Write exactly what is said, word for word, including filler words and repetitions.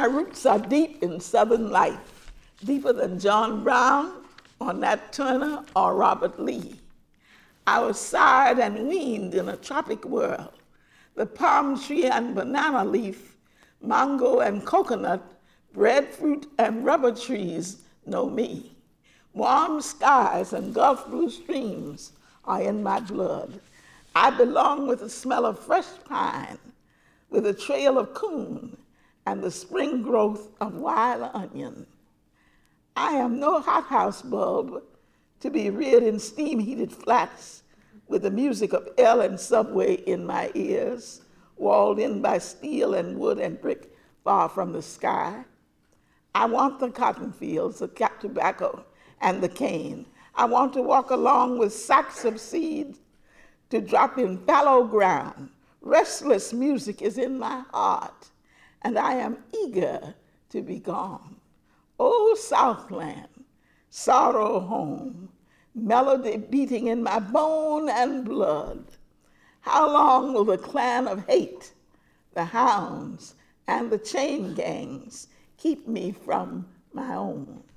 My roots are deep in Southern life, deeper than John Brown or Nat Turner or Robert Lee. I was sired and weaned in a tropic world. The palm tree and banana leaf, mango and coconut, breadfruit and rubber trees know me. Warm skies and Gulf blue streams are in my blood. I belong with the smell of fresh pine, with the trail of coon, and the spring growth of wild onion. I am no hothouse bulb to be reared in steam-heated flats with the music of L and Subway in my ears, walled in by steel and wood and brick far from the sky. I want the cotton fields, the tobacco, and the cane. I want to walk along with sacks of seed to drop in fallow ground. Restless music is in my heart, and I am eager to be gone. Oh, Southland, sorrow home, melody beating in my bone and blood. How long will the clan of hate, the hounds, and the chain gangs keep me from my own?